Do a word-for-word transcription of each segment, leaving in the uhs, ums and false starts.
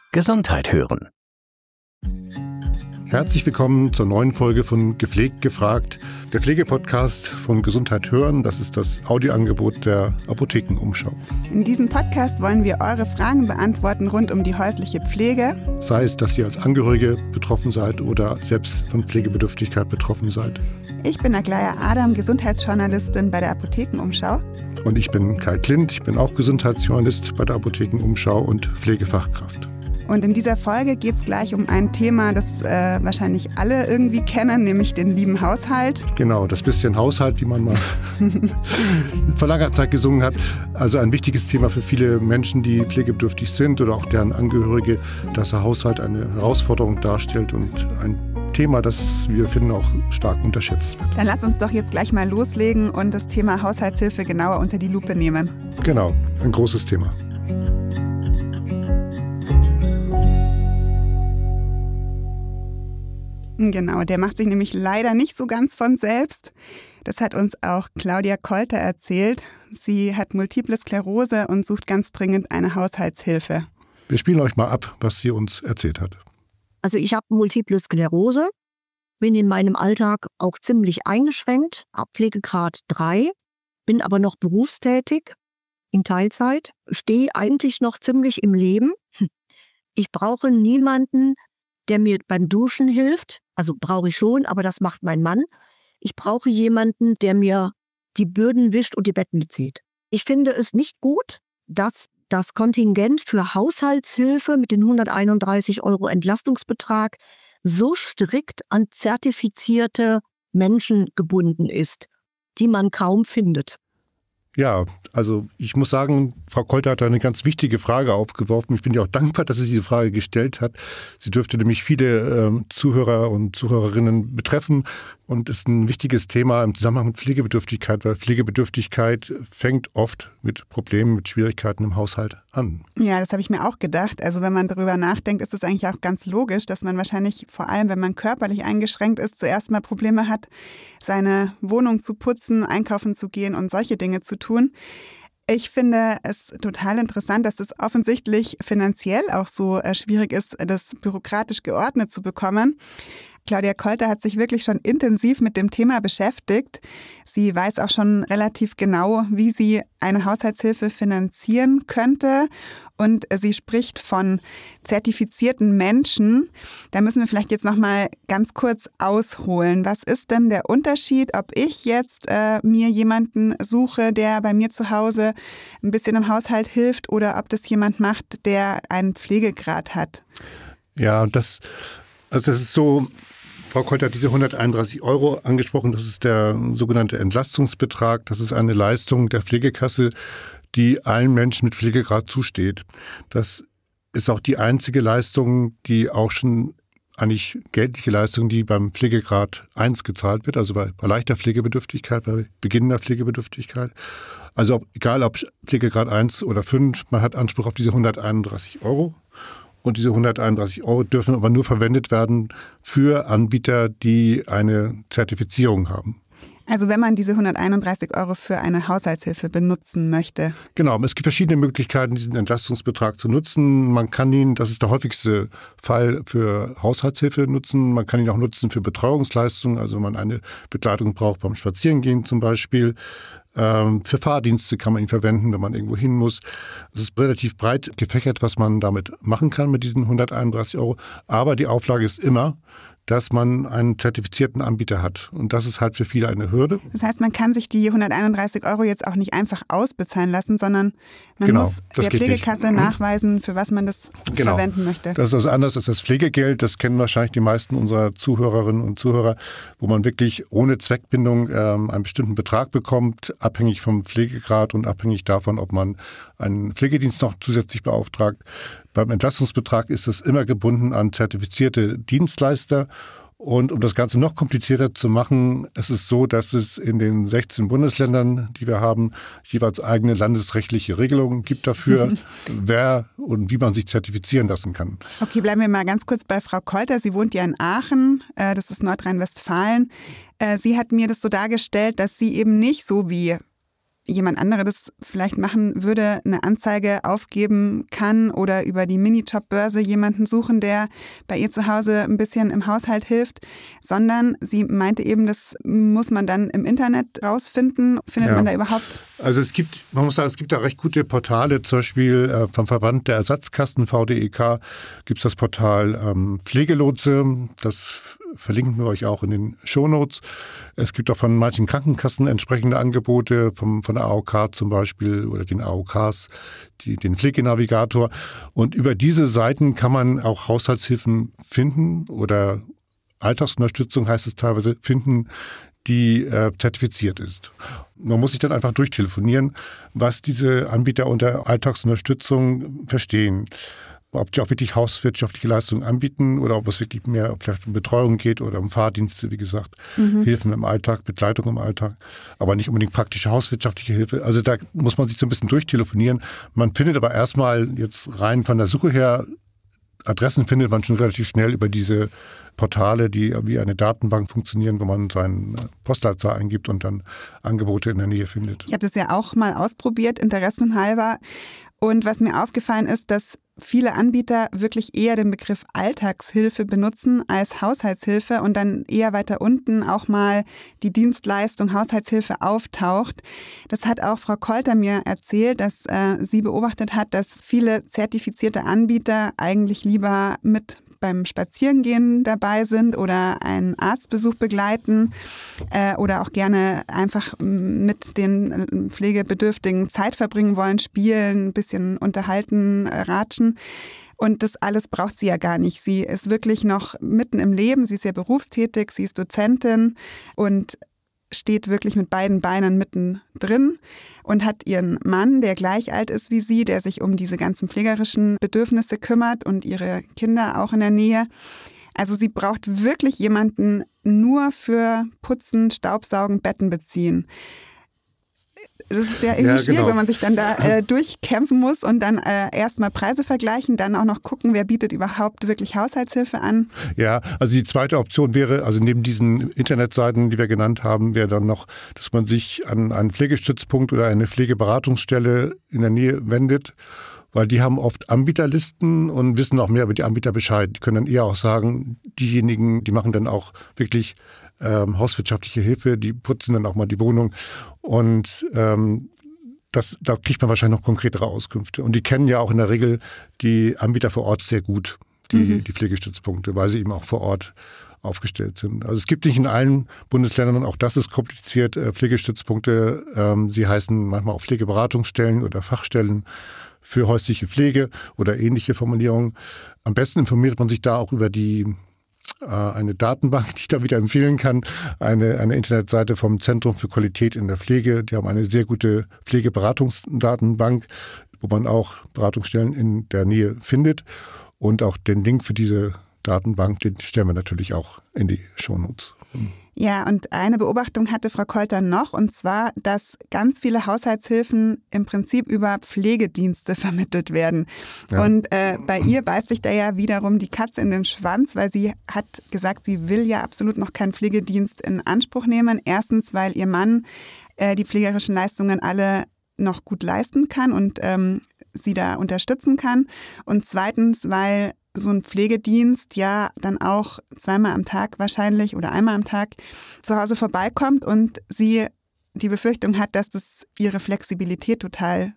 Gesundheit hören. Herzlich willkommen zur neuen Folge von Gepflegt gefragt, der Pflegepodcast von Gesundheit hören. Das ist das Audioangebot der Apothekenumschau. In diesem Podcast wollen wir eure Fragen beantworten rund um die häusliche Pflege. Sei es, dass ihr als Angehörige betroffen seid oder selbst von Pflegebedürftigkeit betroffen seid. Ich bin Aglaya Adam, Gesundheitsjournalistin bei der Apothekenumschau. Und ich bin Kai Klint, ich bin auch Gesundheitsjournalist bei der Apothekenumschau und Pflegefachkraft. Und in dieser Folge geht es gleich um ein Thema, das äh, wahrscheinlich alle irgendwie kennen, nämlich den lieben Haushalt. Genau, das bisschen Haushalt, wie man mal vor langer Zeit gesungen hat. Also ein wichtiges Thema für viele Menschen, die pflegebedürftig sind oder auch deren Angehörige, dass der Haushalt eine Herausforderung darstellt und ein Thema, das wir finden auch stark unterschätzt wird. Dann lass uns doch jetzt gleich mal loslegen und das Thema Haushaltshilfe genauer unter die Lupe nehmen. Genau, ein großes Thema. Genau, der macht sich nämlich leider nicht so ganz von selbst. Das hat uns auch Claudia Kolter erzählt. Sie hat Multiple Sklerose und sucht ganz dringend eine Haushaltshilfe. Wir spielen euch mal ab, was sie uns erzählt hat. Also ich habe Multiple Sklerose, bin in meinem Alltag auch ziemlich eingeschränkt, habe Pflegegrad drei, bin aber noch berufstätig in Teilzeit, stehe eigentlich noch ziemlich im Leben. Ich brauche niemanden, der mir beim Duschen hilft. Also brauche ich schon, aber das macht mein Mann. Ich brauche jemanden, der mir die Böden wischt und die Betten zieht. Ich finde es nicht gut, dass das Kontingent für Haushaltshilfe mit den hunderteinunddreißig Euro Entlastungsbetrag so strikt an zertifizierte Menschen gebunden ist, die man kaum findet. Ja, also ich muss sagen, Frau Kolter hat da eine ganz wichtige Frage aufgeworfen. Ich bin ja auch dankbar, dass sie diese Frage gestellt hat. Sie dürfte nämlich viele äh, Zuhörer und Zuhörerinnen betreffen und ist ein wichtiges Thema im Zusammenhang mit Pflegebedürftigkeit, weil Pflegebedürftigkeit fängt oft mit Problemen, mit Schwierigkeiten im Haushalt an. Ja, das habe ich mir auch gedacht. Also wenn man darüber nachdenkt, ist es eigentlich auch ganz logisch, dass man wahrscheinlich vor allem, wenn man körperlich eingeschränkt ist, zuerst mal Probleme hat, seine Wohnung zu putzen, einkaufen zu gehen und solche Dinge zu tun. Ich finde es total interessant, dass es offensichtlich finanziell auch so äh, schwierig ist, das bürokratisch geordnet zu bekommen. Claudia Kolter hat sich wirklich schon intensiv mit dem Thema beschäftigt. Sie weiß auch schon relativ genau, wie sie eine Haushaltshilfe finanzieren könnte. Und sie spricht von zertifizierten Menschen. Da müssen wir vielleicht jetzt noch mal ganz kurz ausholen. Was ist denn der Unterschied, ob ich jetzt äh, mir jemanden suche, der bei mir zu Hause ein bisschen im Haushalt hilft, oder ob das jemand macht, der einen Pflegegrad hat? Ja, das, also das ist so. Frau Kolter hat diese hunderteinunddreißig Euro angesprochen. Das ist der sogenannte Entlastungsbetrag. Das ist eine Leistung der Pflegekasse, die allen Menschen mit Pflegegrad zusteht. Das ist auch die einzige Leistung, die auch schon eigentlich geldliche Leistung, die beim Pflegegrad eins gezahlt wird, also bei, bei leichter Pflegebedürftigkeit, bei beginnender Pflegebedürftigkeit. Also ob, egal ob Pflegegrad eins oder fünf, man hat Anspruch auf diese hunderteinunddreißig Euro. Und diese hunderteinunddreißig Euro dürfen aber nur verwendet werden für Anbieter, die eine Zertifizierung haben. Also wenn man diese hunderteinunddreißig Euro für eine Haushaltshilfe benutzen möchte. Genau, es gibt verschiedene Möglichkeiten, diesen Entlastungsbetrag zu nutzen. Man kann ihn, das ist der häufigste Fall, für Haushaltshilfe nutzen. Man kann ihn auch nutzen für Betreuungsleistungen, also wenn man eine Begleitung braucht beim Spazierengehen zum Beispiel. Ähm, für Fahrdienste kann man ihn verwenden, wenn man irgendwo hin muss. Es ist relativ breit gefächert, was man damit machen kann mit diesen hunderteinunddreißig Euro. Aber die Auflage ist immer, dass man einen zertifizierten Anbieter hat. Und das ist halt für viele eine Hürde. Das heißt, man kann sich die hunderteinunddreißig Euro jetzt auch nicht einfach ausbezahlen lassen, sondern man genau, muss der Pflegekasse nicht nachweisen, für was man das genau. verwenden möchte. Das ist also anders als das Pflegegeld. Das kennen wahrscheinlich die meisten unserer Zuhörerinnen und Zuhörer, wo man wirklich ohne Zweckbindung ähm, einen bestimmten Betrag bekommt, abhängig vom Pflegegrad und abhängig davon, ob man einen Pflegedienst noch zusätzlich beauftragt. Beim Entlastungsbetrag ist es immer gebunden an zertifizierte Dienstleister. Und um das Ganze noch komplizierter zu machen, es ist so, dass es in den sechzehn Bundesländern, die wir haben, jeweils eigene landesrechtliche Regelungen gibt dafür, wer und wie man sich zertifizieren lassen kann. Okay, bleiben wir mal ganz kurz bei Frau Kolter. Sie wohnt ja in Aachen, das ist Nordrhein-Westfalen. Sie hat mir das so dargestellt, dass sie eben nicht so wie jemand anderer das vielleicht machen würde, eine Anzeige aufgeben kann oder über die Minijobbörse jemanden suchen, der bei ihr zu Hause ein bisschen im Haushalt hilft, sondern sie meinte eben, das muss man dann im Internet rausfinden. Findet ja. man da überhaupt? Also es gibt, man muss sagen, es gibt da recht gute Portale, zum Beispiel äh, vom Verband der Ersatzkassen, V D E K, gibt es das Portal ähm, Pflegelotse, das verlinken wir euch auch in den Shownotes. Es gibt auch von manchen Krankenkassen entsprechende Angebote, vom, von der A O K zum Beispiel oder den A O Ks, die, den Pflegenavigator. Und über diese Seiten kann man auch Haushaltshilfen finden oder Alltagsunterstützung heißt es teilweise, finden, die äh, zertifiziert ist. Man muss sich dann einfach durchtelefonieren, was diese Anbieter unter Alltagsunterstützung verstehen. Ob die auch wirklich hauswirtschaftliche Leistungen anbieten oder ob es wirklich mehr vielleicht um Betreuung geht oder um Fahrdienste, wie gesagt, mhm. Hilfen im Alltag, Begleitung im Alltag, aber nicht unbedingt praktische hauswirtschaftliche Hilfe. Also da muss man sich so ein bisschen durchtelefonieren. Man findet aber erstmal jetzt rein von der Suche her, Adressen findet man schon relativ schnell über diese Portale, die wie eine Datenbank funktionieren, wo man seine Postleitzahl eingibt und dann Angebote in der Nähe findet. Ich habe das ja auch mal ausprobiert, interessenhalber. Und was mir aufgefallen ist, dass viele Anbieter wirklich eher den Begriff Alltagshilfe benutzen als Haushaltshilfe und dann eher weiter unten auch mal die Dienstleistung Haushaltshilfe auftaucht. Das hat auch Frau Kolter mir erzählt, dass äh, sie beobachtet hat, dass viele zertifizierte Anbieter eigentlich lieber mit beim Spazierengehen dabei sind oder einen Arztbesuch begleiten äh, oder auch gerne einfach mit den Pflegebedürftigen Zeit verbringen wollen, spielen, ein bisschen unterhalten, äh, ratschen. Und das alles braucht sie ja gar nicht. Sie ist wirklich noch mitten im Leben, sie ist ja berufstätig, sie ist Dozentin und steht wirklich mit beiden Beinen mittendrin und hat ihren Mann, der gleich alt ist wie sie, der sich um diese ganzen pflegerischen Bedürfnisse kümmert und ihre Kinder auch in der Nähe. Also sie braucht wirklich jemanden nur für Putzen, Staubsaugen, Betten beziehen. Das ist ja irgendwie ja, schwierig, genau. wenn man sich dann da äh, durchkämpfen muss und dann äh, erstmal Preise vergleichen, dann auch noch gucken, wer bietet überhaupt wirklich Haushaltshilfe an. Ja, also die zweite Option wäre, also neben diesen Internetseiten, die wir genannt haben, wäre dann noch, dass man sich an einen Pflegestützpunkt oder eine Pflegeberatungsstelle in der Nähe wendet, weil die haben oft Anbieterlisten und wissen auch mehr über die Anbieter Bescheid. Die können dann eher auch sagen, diejenigen, die machen dann auch wirklich Ähm, hauswirtschaftliche Hilfe, die putzen dann auch mal die Wohnung und ähm, das, da kriegt man wahrscheinlich noch konkretere Auskünfte. Und die kennen ja auch in der Regel die Anbieter vor Ort sehr gut, die, mhm. die Pflegestützpunkte, weil sie eben auch vor Ort aufgestellt sind. Also es gibt nicht in allen Bundesländern, auch das ist kompliziert, äh, Pflegestützpunkte. Ähm, sie heißen manchmal auch Pflegeberatungsstellen oder Fachstellen für häusliche Pflege oder ähnliche Formulierungen. Am besten informiert man sich da auch über die eine Datenbank, die ich da wieder empfehlen kann, eine, eine Internetseite vom Zentrum für Qualität in der Pflege. Die haben eine sehr gute Pflegeberatungsdatenbank, wo man auch Beratungsstellen in der Nähe findet. Und auch den Link für diese Datenbank, den stellen wir natürlich auch in die Shownotes. Ja, und eine Beobachtung hatte Frau Kolter noch, und zwar, dass ganz viele Haushaltshilfen im Prinzip über Pflegedienste vermittelt werden. Ja. Und äh, bei ihr beißt sich da ja wiederum die Katze in den Schwanz, weil sie hat gesagt, sie will ja absolut noch keinen Pflegedienst in Anspruch nehmen. Erstens, weil ihr Mann äh, die pflegerischen Leistungen alle noch gut leisten kann und ähm, sie da unterstützen kann. Und zweitens, weil so ein Pflegedienst ja dann auch zweimal am Tag wahrscheinlich oder einmal am Tag zu Hause vorbeikommt und sie die Befürchtung hat, dass das ihre Flexibilität total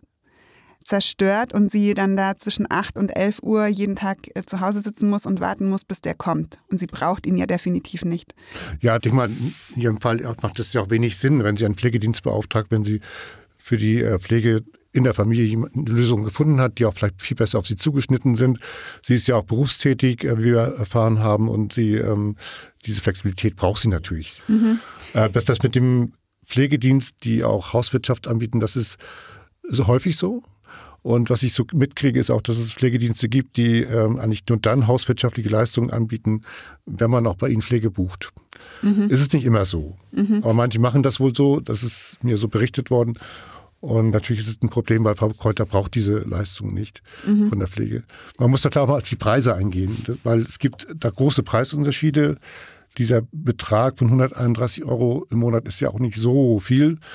zerstört und sie dann da zwischen acht und elf Uhr jeden Tag zu Hause sitzen muss und warten muss, bis der kommt. Und sie braucht ihn ja definitiv nicht. Ja, ich denke mal, in Ihrem Fall macht es ja auch wenig Sinn, wenn sie einen Pflegedienst beauftragt, wenn sie für die Pflege in der Familie eine Lösung gefunden hat, die auch vielleicht viel besser auf sie zugeschnitten sind. Sie ist ja auch berufstätig, wie wir erfahren haben, und sie ähm, diese Flexibilität braucht sie natürlich. Mhm. Äh, dass das mit dem Pflegedienst, die auch Hauswirtschaft anbieten, das ist so häufig so. Und was ich so mitkriege, ist auch, dass es Pflegedienste gibt, die ähm, eigentlich nur dann hauswirtschaftliche Leistungen anbieten, wenn man auch bei ihnen Pflege bucht. Mhm. Ist es nicht immer so. Mhm. Aber manche machen das wohl so, das ist mir so berichtet worden. Und natürlich ist es ein Problem, weil Frau Kolter braucht diese Leistung nicht mhm. von der Pflege. Man muss da klar mal auf die Preise eingehen, weil es gibt da große Preisunterschiede. Dieser Betrag von hunderteinunddreißig Euro im Monat ist ja auch nicht so viel.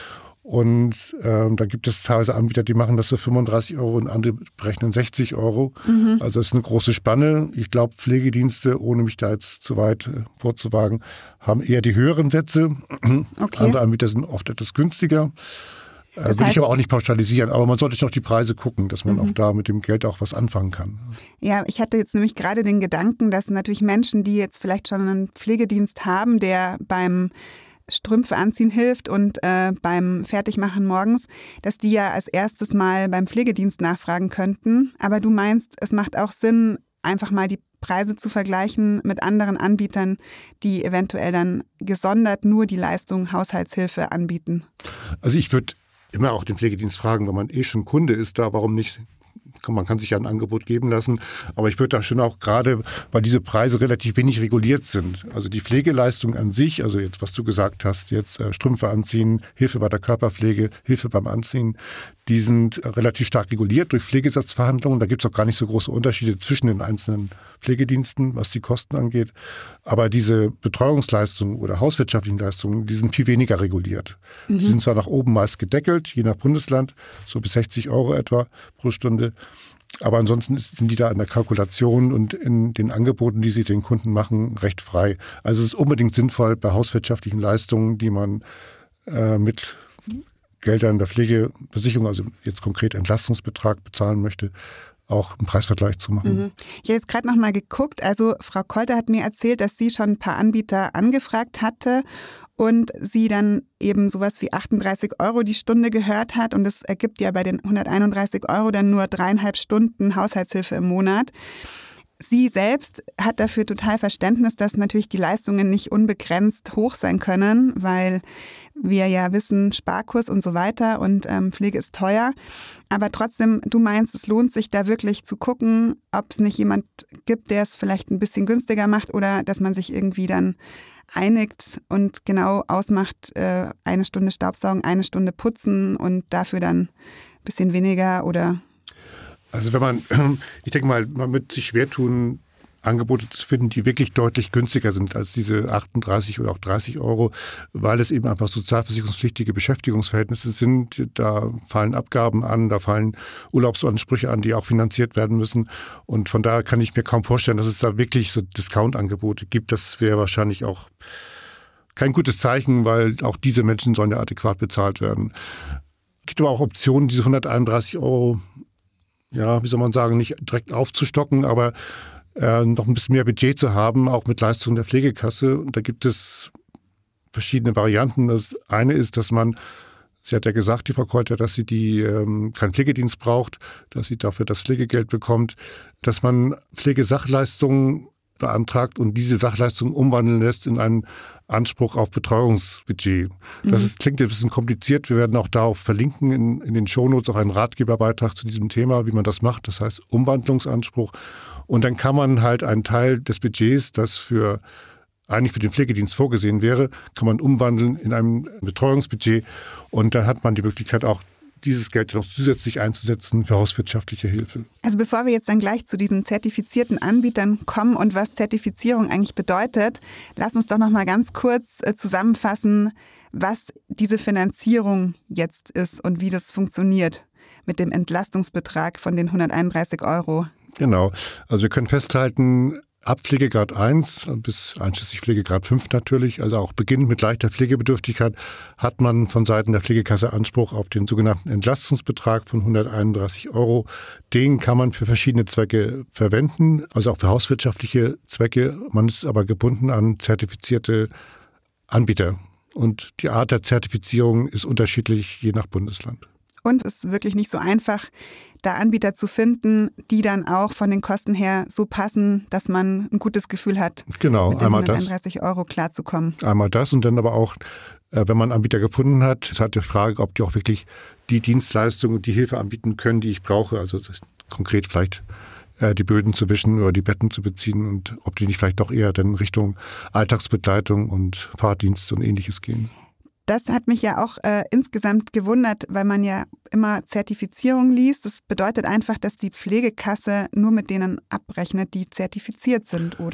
Und ähm, da gibt es teilweise Anbieter, die machen das für fünfunddreißig Euro und andere berechnen sechzig Euro. Mhm. Also das ist eine große Spanne. Ich glaube, Pflegedienste, ohne mich da jetzt zu weit äh, vorzuwagen, haben eher die höheren Sätze. Okay. Andere Anbieter sind oft etwas günstiger. Das Würde ich aber auch nicht pauschalisieren, aber man sollte schon auf die Preise gucken, dass man mhm. auch da mit dem Geld auch was anfangen kann. Ja, ich hatte jetzt nämlich gerade den Gedanken, dass natürlich Menschen, die jetzt vielleicht schon einen Pflegedienst haben, der beim Strümpfe anziehen hilft und äh, beim Fertigmachen morgens, dass die ja als erstes mal beim Pflegedienst nachfragen könnten. Aber du meinst, es macht auch Sinn, einfach mal die Preise zu vergleichen mit anderen Anbietern, die eventuell dann gesondert nur die Leistung Haushaltshilfe anbieten. Also ich würde immer auch den Pflegedienst fragen, wenn man eh schon Kunde ist da, warum nicht? Man kann sich ja ein Angebot geben lassen, aber ich würde da schon auch gerade, weil diese Preise relativ wenig reguliert sind. Also die Pflegeleistung an sich, also jetzt was du gesagt hast, jetzt äh, Strümpfe anziehen, Hilfe bei der Körperpflege, Hilfe beim Anziehen, die sind relativ stark reguliert durch Pflegesatzverhandlungen. Da gibt es auch gar nicht so große Unterschiede zwischen den einzelnen Pflegediensten, was die Kosten angeht. Aber diese Betreuungsleistungen oder hauswirtschaftlichen Leistungen, die sind viel weniger reguliert. Mhm. Die sind zwar nach oben meist gedeckelt, je nach Bundesland, so bis sechzig Euro etwa pro Stunde. Aber ansonsten sind die da in der Kalkulation und in den Angeboten, die sie den Kunden machen, recht frei. Also es ist unbedingt sinnvoll, bei hauswirtschaftlichen Leistungen, die man äh, mit Geldern der Pflegeversicherung, also jetzt konkret Entlastungsbetrag bezahlen möchte, auch einen Preisvergleich zu machen. Mhm. Ich habe jetzt gerade noch mal geguckt. Also Frau Kolter hat mir erzählt, dass sie schon ein paar Anbieter angefragt hatte und sie dann eben sowas wie achtunddreißig Euro die Stunde gehört hat. Und das ergibt ja bei den hunderteinunddreißig Euro dann nur dreieinhalb Stunden Haushaltshilfe im Monat. Sie selbst hat dafür total Verständnis, dass natürlich die Leistungen nicht unbegrenzt hoch sein können, weil wir ja wissen, Sparkurs und so weiter und ähm, Pflege ist teuer. Aber trotzdem, du meinst, es lohnt sich da wirklich zu gucken, ob es nicht jemand gibt, der es vielleicht ein bisschen günstiger macht oder dass man sich irgendwie dann einigt und genau ausmacht, äh, eine Stunde Staubsaugen, eine Stunde putzen und dafür dann ein bisschen weniger oder... Also wenn man, ich denke mal, man wird sich schwer tun, Angebote zu finden, die wirklich deutlich günstiger sind als diese achtunddreißig oder auch dreißig Euro, weil es eben einfach sozialversicherungspflichtige Beschäftigungsverhältnisse sind. Da fallen Abgaben an, da fallen Urlaubsansprüche an, die auch finanziert werden müssen. Und von daher kann ich mir kaum vorstellen, dass es da wirklich so Discount-Angebote gibt. Das wäre wahrscheinlich auch kein gutes Zeichen, weil auch diese Menschen sollen ja adäquat bezahlt werden. Es gibt aber auch Optionen, diese hunderteinunddreißig Euro, ja, wie soll man sagen, nicht direkt aufzustocken, aber äh, noch ein bisschen mehr Budget zu haben, auch mit Leistungen der Pflegekasse. Und da gibt es verschiedene Varianten. Das eine ist, dass man, sie hat ja gesagt, die Frau Kolter, dass sie die ähm, keinen Pflegedienst braucht, dass sie dafür das Pflegegeld bekommt, dass man Pflegesachleistungen beantragt und diese Sachleistungen umwandeln lässt in einen Anspruch auf Betreuungsbudget. Das ist, klingt ein bisschen kompliziert. Wir werden auch darauf verlinken in, in den Shownotes auch einen Ratgeberbeitrag zu diesem Thema, wie man das macht. Das heißt Umwandlungsanspruch. Und dann kann man halt einen Teil des Budgets, das für eigentlich für den Pflegedienst vorgesehen wäre, kann man umwandeln in ein Betreuungsbudget. Und dann hat man die Möglichkeit auch, dieses Geld noch zusätzlich einzusetzen für hauswirtschaftliche Hilfe. Also bevor wir jetzt dann gleich zu diesen zertifizierten Anbietern kommen und was Zertifizierung eigentlich bedeutet, lass uns doch noch mal ganz kurz zusammenfassen, was diese Finanzierung jetzt ist und wie das funktioniert mit dem Entlastungsbetrag von den hunderteinunddreißig Euro. Genau. Also wir können festhalten, ab Pflegegrad eins bis einschließlich Pflegegrad fünf natürlich, also auch beginnend mit leichter Pflegebedürftigkeit, hat man von Seiten der Pflegekasse Anspruch auf den sogenannten Entlastungsbetrag von hunderteinunddreißig Euro. Den kann man für verschiedene Zwecke verwenden, also auch für hauswirtschaftliche Zwecke. Man ist aber gebunden an zertifizierte Anbieter. Und die Art der Zertifizierung ist unterschiedlich je nach Bundesland. Und es ist wirklich nicht so einfach, da Anbieter zu finden, die dann auch von den Kosten her so passen, dass man ein gutes Gefühl hat, genau, mit den hunderteinunddreißig Euro klarzukommen. Einmal das und dann aber auch, wenn man Anbieter gefunden hat, ist halt die Frage, ob die auch wirklich die Dienstleistung und die Hilfe anbieten können, die ich brauche. Also das ist konkret vielleicht die Böden zu wischen oder die Betten zu beziehen und ob die nicht vielleicht doch eher dann Richtung Alltagsbegleitung und Fahrdienst und Ähnliches gehen. Das hat mich ja auch äh, insgesamt gewundert, weil man ja immer Zertifizierung liest. Das bedeutet einfach, dass die Pflegekasse nur mit denen abrechnet, die zertifiziert sind, oder?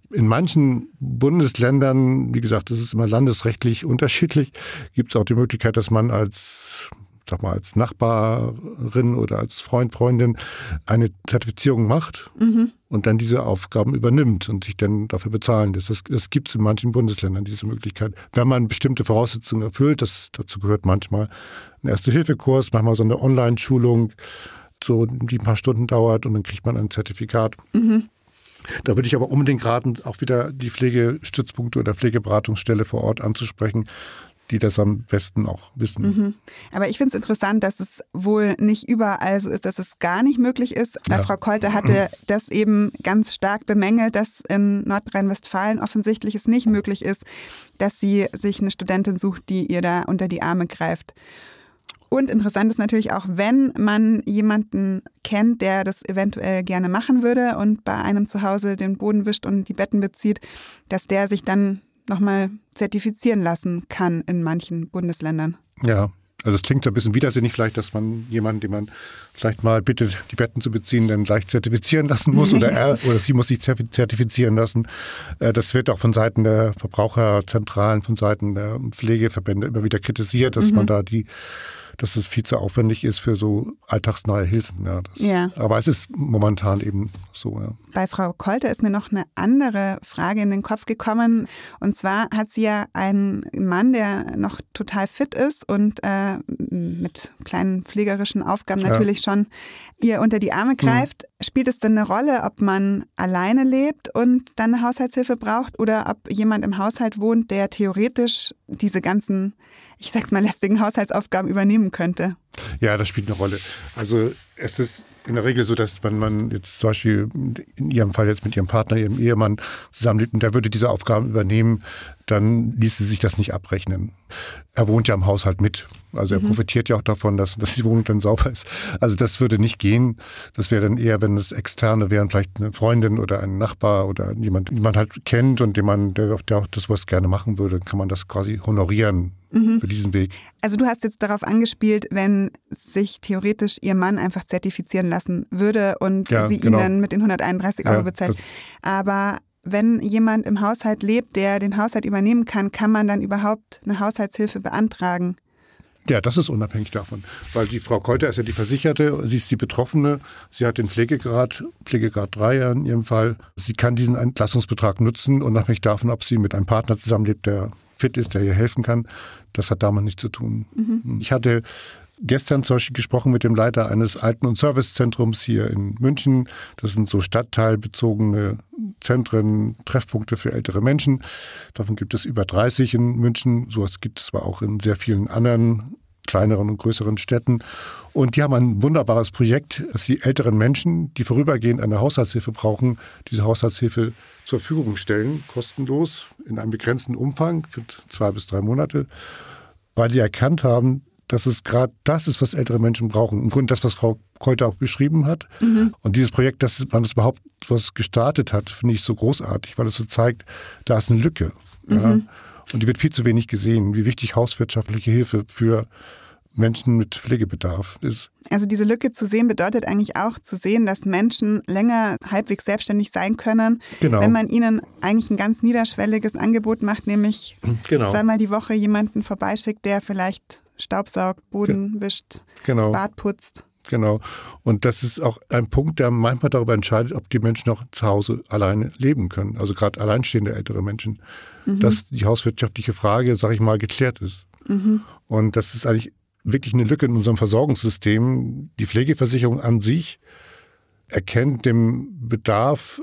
In manchen Bundesländern, wie gesagt, das ist immer landesrechtlich unterschiedlich, gibt es auch die Möglichkeit, dass man als, sag mal, als Nachbarin oder als Freund, Freundin eine Zertifizierung macht mhm. und dann diese Aufgaben übernimmt und sich dann dafür bezahlen lässt. Das, das gibt es in manchen Bundesländern, diese Möglichkeit. Wenn man bestimmte Voraussetzungen erfüllt, das, dazu gehört manchmal ein Erste-Hilfe-Kurs, manchmal so eine Online-Schulung, so, die ein paar Stunden dauert und dann kriegt man ein Zertifikat. Mhm. Da würde ich aber unbedingt raten, auch wieder die Pflegestützpunkte oder Pflegeberatungsstelle vor Ort anzusprechen, die das am besten auch wissen. Mhm. Aber ich finde es interessant, dass es wohl nicht überall so ist, dass es gar nicht möglich ist. Ja. Frau Kolter hatte das eben ganz stark bemängelt, dass in Nordrhein-Westfalen offensichtlich es nicht möglich ist, dass sie sich eine Studentin sucht, die ihr da unter die Arme greift. Und interessant ist natürlich auch, wenn man jemanden kennt, der das eventuell gerne machen würde und bei einem zu Hause den Boden wischt und die Betten bezieht, dass der sich dann nochmal zertifizieren lassen kann in manchen Bundesländern. Ja, also es klingt ein bisschen widersinnig vielleicht, dass man jemanden, den man vielleicht mal bittet, die Betten zu beziehen, dann gleich zertifizieren lassen muss oder er oder sie muss sich zertifizieren lassen. Das wird auch von Seiten der Verbraucherzentralen, von Seiten der Pflegeverbände immer wieder kritisiert, dass mhm. man da die dass es viel zu aufwendig ist für so alltagsnahe Hilfen. Ja, das, ja. Aber es ist momentan eben so. Ja. Bei Frau Kolter ist mir noch eine andere Frage in den Kopf gekommen. Und zwar hat sie ja einen Mann, der noch total fit ist und äh, mit kleinen pflegerischen Aufgaben ja. natürlich schon ihr unter die Arme greift. Mhm. Spielt es denn eine Rolle, ob man alleine lebt und dann eine Haushaltshilfe braucht oder ob jemand im Haushalt wohnt, der theoretisch diese ganzen, ich sag's mal, lästigen Haushaltsaufgaben übernehmen könnte? Ja, das spielt eine Rolle. Also es ist in der Regel so, dass wenn man jetzt zum Beispiel in Ihrem Fall jetzt mit Ihrem Partner, Ihrem Ehemann zusammenlebt und der würde diese Aufgaben übernehmen, dann ließe sich das nicht abrechnen. Er wohnt ja im Haushalt mit. Also er mhm. profitiert ja auch davon, dass, dass die Wohnung dann sauber ist. Also das würde nicht gehen. Das wäre dann eher, wenn es Externe wären, vielleicht eine Freundin oder ein Nachbar oder jemand, den man halt kennt und den man, der, der auch das was gerne machen würde, kann man das quasi honorieren. Mhm. Für diesen Weg. Also du hast jetzt darauf angespielt, wenn sich theoretisch ihr Mann einfach zertifizieren lassen würde und ja, sie genau. ihn dann mit den hunderteinunddreißig Euro ja, bezahlt. Aber wenn jemand im Haushalt lebt, der den Haushalt übernehmen kann, kann man dann überhaupt eine Haushaltshilfe beantragen? Ja, das ist unabhängig davon, weil die Frau Kolter ist ja die Versicherte, sie ist die Betroffene, sie hat den Pflegegrad, Pflegegrad drei in ihrem Fall. Sie kann diesen Entlastungsbetrag nutzen, unabhängig davon, ob sie mit einem Partner zusammenlebt, der fit ist, der ihr helfen kann. Das hat damit nichts zu tun. Mhm. Ich hatte gestern zum Beispiel gesprochen mit dem Leiter eines Alten- und Servicezentrums hier in München. Das sind so stadtteilbezogene Zentren, Treffpunkte für ältere Menschen. Davon gibt es über dreißig in München. Sowas gibt es aber auch in sehr vielen anderen kleineren und größeren Städten. Und die haben ein wunderbares Projekt, dass die älteren Menschen, die vorübergehend eine Haushaltshilfe brauchen, diese Haushaltshilfe zur Verfügung stellen, kostenlos, in einem begrenzten Umfang für zwei bis drei Monate, weil die erkannt haben, dass es gerade das ist, was ältere Menschen brauchen. Im Grunde das, was Frau Kolter auch beschrieben hat. Mhm. Und dieses Projekt, dass man das überhaupt was gestartet hat, finde ich so großartig, weil es so zeigt, da ist eine Lücke. Mhm. Ja. Und die wird viel zu wenig gesehen, wie wichtig hauswirtschaftliche Hilfe für Menschen mit Pflegebedarf ist. Also diese Lücke zu sehen bedeutet eigentlich auch zu sehen, dass Menschen länger halbwegs selbstständig sein können, genau. wenn man ihnen eigentlich ein ganz niederschwelliges Angebot macht, nämlich genau. zweimal die Woche jemanden vorbeischickt, der vielleicht Staubsaugt, Boden Ge- wischt, genau. Bad putzt. Genau. Und das ist auch ein Punkt, der manchmal darüber entscheidet, ob die Menschen noch zu Hause alleine leben können. Also gerade alleinstehende ältere Menschen. Mhm. Dass die hauswirtschaftliche Frage, sage ich mal, geklärt ist. Mhm. Und das ist eigentlich wirklich eine Lücke in unserem Versorgungssystem. Die Pflegeversicherung an sich erkennt den Bedarf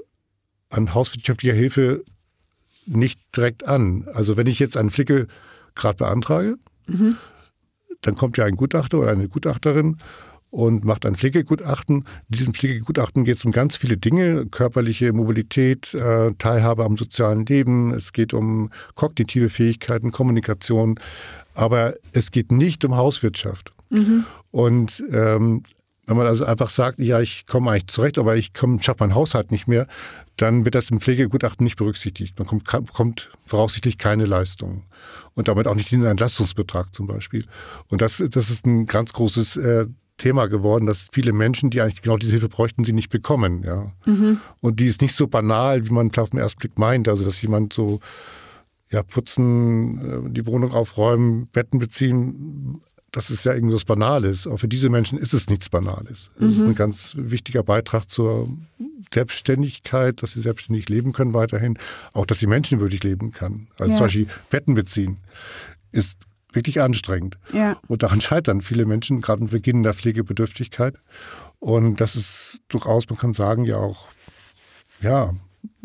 an hauswirtschaftlicher Hilfe nicht direkt an. Also wenn ich jetzt einen Pflegegrad beantrage, mhm. dann kommt ja ein Gutachter oder eine Gutachterin und macht ein Pflegegutachten. In diesem Pflegegutachten geht es um ganz viele Dinge, körperliche Mobilität, äh, Teilhabe am sozialen Leben, es geht um kognitive Fähigkeiten, Kommunikation, aber es geht nicht um Hauswirtschaft. Mhm. Und ähm, wenn man also einfach sagt, ja, ich komme eigentlich zurecht, aber ich schaffe meinen Haushalt nicht mehr, dann wird das im Pflegegutachten nicht berücksichtigt. Man kommt, bekommt voraussichtlich keine Leistung. Und damit auch nicht den Entlastungsbetrag zum Beispiel. Und das, das ist ein ganz großes äh, Thema geworden, dass viele Menschen, die eigentlich genau diese Hilfe bräuchten, sie nicht bekommen. Ja. Mhm. Und die ist nicht so banal, wie man auf den ersten Blick meint. Also dass jemand so ja, putzen, die Wohnung aufräumen, Betten beziehen, das ist ja irgendwas Banales. Aber für diese Menschen ist es nichts Banales. Es mhm. ist ein ganz wichtiger Beitrag zur Selbstständigkeit, dass sie selbstständig leben können weiterhin. Auch, dass sie menschenwürdig leben kann. Also ja. zum Beispiel Betten beziehen ist wirklich anstrengend. Ja. Und daran scheitern viele Menschen, gerade im Beginn der Pflegebedürftigkeit. Und das ist durchaus, man kann sagen, ja auch ja,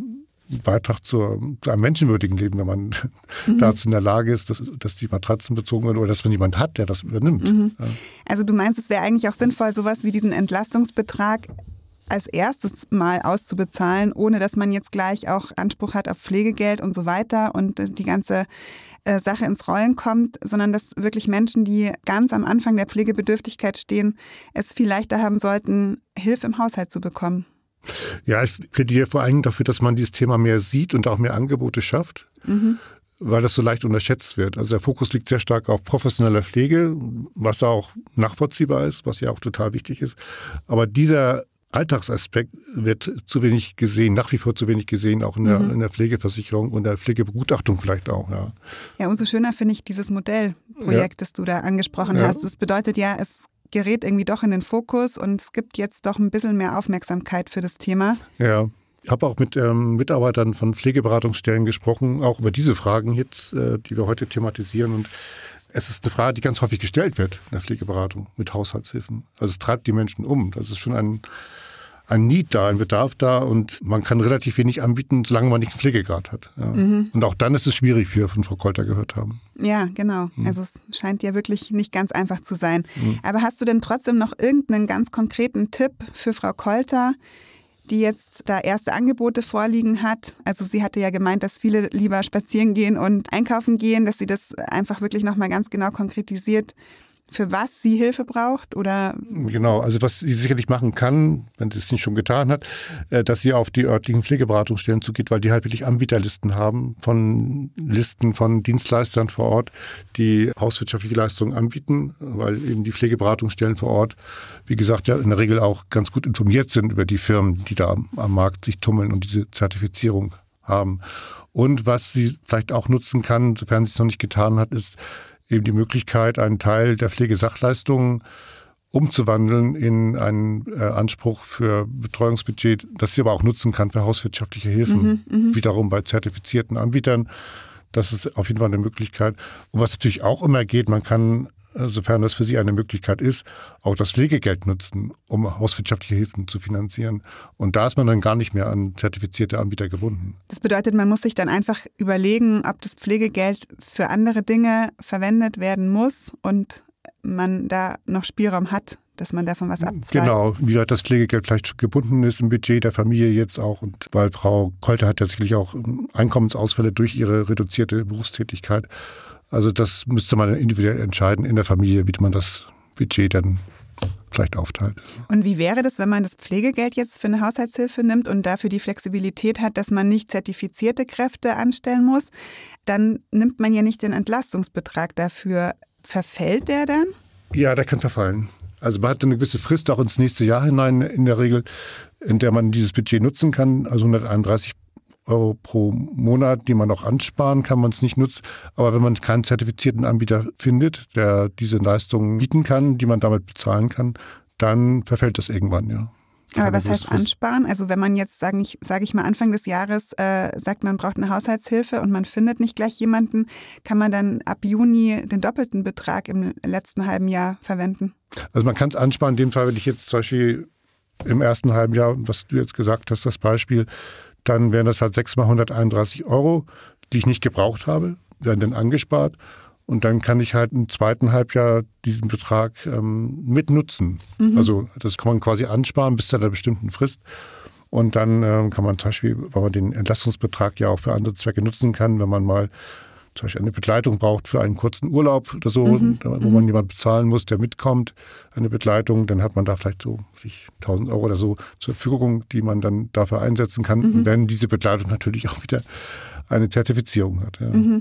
ein Beitrag zur, zu einem menschenwürdigen Leben, wenn man mhm. dazu in der Lage ist, dass, dass die Matratzen bezogen werden oder dass man jemanden hat, der das übernimmt. Mhm. Ja. Also du meinst, es wäre eigentlich auch sinnvoll, sowas wie diesen Entlastungsbetrag als erstes mal auszubezahlen, ohne dass man jetzt gleich auch Anspruch hat auf Pflegegeld und so weiter und die ganze äh, Sache ins Rollen kommt, sondern dass wirklich Menschen, die ganz am Anfang der Pflegebedürftigkeit stehen, es viel leichter haben sollten, Hilfe im Haushalt zu bekommen. Ja, ich plädiere vor allem dafür, dass man dieses Thema mehr sieht und auch mehr Angebote schafft, mhm. weil das so leicht unterschätzt wird. Also der Fokus liegt sehr stark auf professioneller Pflege, was auch nachvollziehbar ist, was ja auch total wichtig ist. Aber dieser Alltagsaspekt wird zu wenig gesehen, nach wie vor zu wenig gesehen, auch in der, mhm. in der Pflegeversicherung und der Pflegebegutachtung vielleicht auch. Ja, ja umso schöner finde ich dieses Modellprojekt, ja. das du da angesprochen ja. hast. Das bedeutet ja, es gerät irgendwie doch in den Fokus und es gibt jetzt doch ein bisschen mehr Aufmerksamkeit für das Thema. Ja, ich habe auch mit ähm, Mitarbeitern von Pflegeberatungsstellen gesprochen, auch über diese Fragen jetzt, äh, die wir heute thematisieren. Und es ist eine Frage, die ganz häufig gestellt wird in der Pflegeberatung mit Haushaltshilfen. Also es treibt die Menschen um. Das ist schon ein, ein Need da, ein Bedarf da und man kann relativ wenig anbieten, solange man nicht einen Pflegegrad hat. Ja. Mhm. Und auch dann ist es schwierig, wie wir von Frau Kolter gehört haben. Ja, genau. Mhm. Also es scheint ja wirklich nicht ganz einfach zu sein. Mhm. Aber hast du denn trotzdem noch irgendeinen ganz konkreten Tipp für Frau Kolter, die jetzt da erste Angebote vorliegen hat? Also sie hatte ja gemeint, dass viele lieber spazieren gehen und einkaufen gehen, dass sie das einfach wirklich nochmal ganz genau konkretisiert, für was sie Hilfe braucht, oder? Genau, also was sie sicherlich machen kann, wenn sie es nicht schon getan hat, dass sie auf die örtlichen Pflegeberatungsstellen zugeht, weil die halt wirklich Anbieterlisten haben von Listen von Dienstleistern vor Ort, die hauswirtschaftliche Leistungen anbieten, weil eben die Pflegeberatungsstellen vor Ort, wie gesagt, ja in der Regel auch ganz gut informiert sind über die Firmen, die da am Markt sich tummeln und diese Zertifizierung haben. Und was sie vielleicht auch nutzen kann, sofern sie es noch nicht getan hat, ist eben die Möglichkeit, einen Teil der Pflegesachleistungen umzuwandeln in einen äh, Anspruch für Betreuungsbudget, das sie aber auch nutzen kann für hauswirtschaftliche Hilfen, mhm, wiederum bei zertifizierten Anbietern. Das ist auf jeden Fall eine Möglichkeit. Und was natürlich auch immer geht, man kann, sofern das für Sie eine Möglichkeit ist, auch das Pflegegeld nutzen, um hauswirtschaftliche Hilfen zu finanzieren. Und da ist man dann gar nicht mehr an zertifizierte Anbieter gebunden. Das bedeutet, man muss sich dann einfach überlegen, ob das Pflegegeld für andere Dinge verwendet werden muss und man da noch Spielraum hat, dass man davon was abzahlt. Genau, wie weit das Pflegegeld vielleicht gebunden ist im Budget der Familie jetzt auch. Und weil Frau Kolter hat ja sicherlich auch Einkommensausfälle durch ihre reduzierte Berufstätigkeit. Also das müsste man individuell entscheiden in der Familie, wie man das Budget dann vielleicht aufteilt. Und wie wäre das, wenn man das Pflegegeld jetzt für eine Haushaltshilfe nimmt und dafür die Flexibilität hat, dass man nicht zertifizierte Kräfte anstellen muss? Dann nimmt man ja nicht den Entlastungsbetrag dafür. Verfällt der dann? Ja, der kann verfallen. Also man hat eine gewisse Frist auch ins nächste Jahr hinein in der Regel, in der man dieses Budget nutzen kann. Also hunderteinunddreißig Euro pro Monat, die man auch ansparen kann, man es nicht nutzt. Aber wenn man keinen zertifizierten Anbieter findet, der diese Leistungen bieten kann, die man damit bezahlen kann, dann verfällt das irgendwann, ja. Aber was heißt ansparen? Also wenn man jetzt, sage ich, sag ich mal, Anfang des Jahres äh, sagt, man braucht eine Haushaltshilfe und man findet nicht gleich jemanden, kann man dann ab Juni den doppelten Betrag im letzten halben Jahr verwenden? Also man kann es ansparen, in dem Fall, wenn ich jetzt zum Beispiel im ersten halben Jahr, was du jetzt gesagt hast, das Beispiel, dann wären das halt sechs mal hunderteinunddreißig Euro, die ich nicht gebraucht habe, werden dann angespart. Und dann kann ich halt im zweiten Halbjahr diesen Betrag ähm, mitnutzen. Mhm. Also das kann man quasi ansparen bis zu einer bestimmten Frist. Und dann ähm, kann man zum Beispiel, weil man den Entlastungsbetrag ja auch für andere Zwecke nutzen kann, wenn man mal zum Beispiel eine Begleitung braucht für einen kurzen Urlaub oder so, mhm. wo man jemanden bezahlen muss, der mitkommt, eine Begleitung, dann hat man da vielleicht so sich tausend Euro oder so zur Verfügung, die man dann dafür einsetzen kann, mhm. wenn diese Begleitung natürlich auch wieder eine Zertifizierung hat. Ja. Mhm.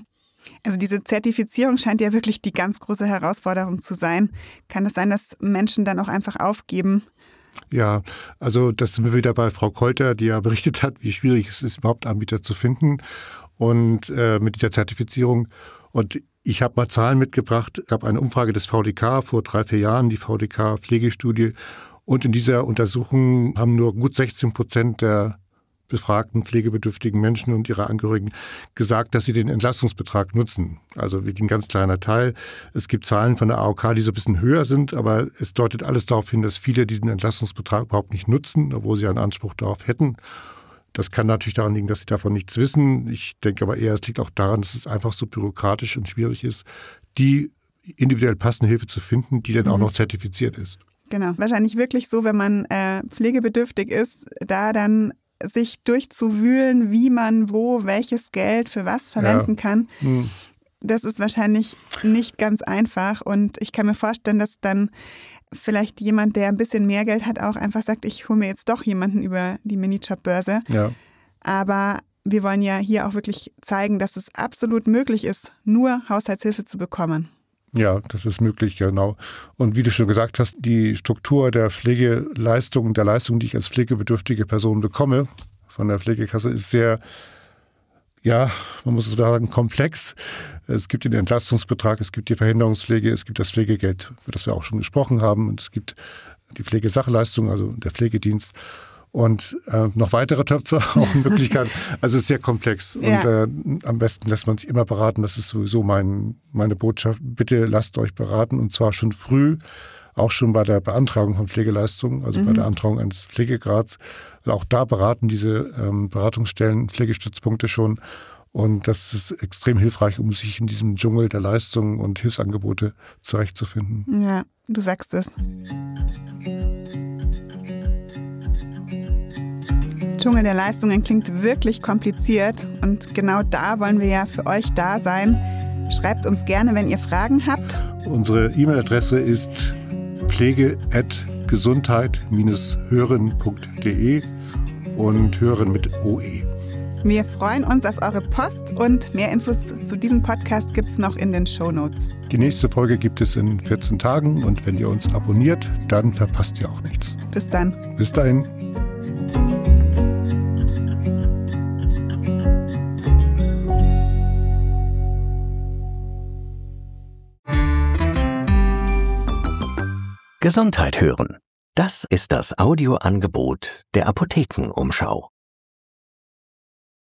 Also diese Zertifizierung scheint ja wirklich die ganz große Herausforderung zu sein. Kann es sein, dass Menschen dann auch einfach aufgeben? Ja, also das sind wir wieder bei Frau Kolter, die ja berichtet hat, wie schwierig es ist, überhaupt Anbieter zu finden und äh, mit dieser Zertifizierung. Und ich habe mal Zahlen mitgebracht. Es gab eine Umfrage des V D K vor drei, vier Jahren, die V D K-Pflegestudie. Und in dieser Untersuchung haben nur gut sechzehn Prozent der befragten pflegebedürftigen Menschen und ihre Angehörigen gesagt, dass sie den Entlastungsbetrag nutzen. Also wirklich ein ganz kleiner Teil. Es gibt Zahlen von der A O K, die so ein bisschen höher sind, aber es deutet alles darauf hin, dass viele diesen Entlastungsbetrag überhaupt nicht nutzen, obwohl sie einen Anspruch darauf hätten. Das kann natürlich daran liegen, dass sie davon nichts wissen. Ich denke aber eher, es liegt auch daran, dass es einfach so bürokratisch und schwierig ist, die individuell passende Hilfe zu finden, die dann mhm. auch noch zertifiziert ist. Genau, wahrscheinlich wirklich so, wenn man äh, pflegebedürftig ist, da dann sich durchzuwühlen, wie man wo welches Geld für was verwenden ja. kann. Hm. Das ist wahrscheinlich nicht ganz einfach und ich kann mir vorstellen, dass dann vielleicht jemand, der ein bisschen mehr Geld hat, auch einfach sagt, ich hole mir jetzt doch jemanden über die Minijobbörse. Ja. Aber wir wollen ja hier auch wirklich zeigen, dass es absolut möglich ist, nur Haushaltshilfe zu bekommen. Ja, das ist möglich, genau. Und wie du schon gesagt hast, die Struktur der Pflegeleistung, der Leistung, die ich als pflegebedürftige Person bekomme, von der Pflegekasse, ist sehr, ja, man muss es sagen, komplex. Es gibt den Entlastungsbetrag, es gibt die Verhinderungspflege, es gibt das Pflegegeld, über das wir auch schon gesprochen haben, und es gibt die Pflegesachleistung, also der Pflegedienst. Und äh, noch weitere Töpfe, auch Möglichkeiten. Also es ist sehr komplex. Ja. Und äh, am besten lässt man sich immer beraten. Das ist sowieso mein, meine Botschaft. Bitte lasst euch beraten. Und zwar schon früh, auch schon bei der Beantragung von Pflegeleistungen, also mhm. bei der Beantragung eines Pflegegrads. Auch da beraten diese ähm, Beratungsstellen, Pflegestützpunkte schon. Und das ist extrem hilfreich, um sich in diesem Dschungel der Leistungen und Hilfsangebote zurechtzufinden. Ja, du sagst es. Dschungel der Leistungen klingt wirklich kompliziert und genau da wollen wir ja für euch da sein. Schreibt uns gerne, wenn ihr Fragen habt. Unsere E-Mail-Adresse ist pflege at gesundheit hören punkt de und hören mit O E. Wir freuen uns auf eure Post und mehr Infos zu diesem Podcast gibt es noch in den Shownotes. Die nächste Folge gibt es in vierzehn Tagen und wenn ihr uns abonniert, dann verpasst ihr auch nichts. Bis dann. Bis dahin. Gesundheit hören. Das ist das Audioangebot der Apothekenumschau.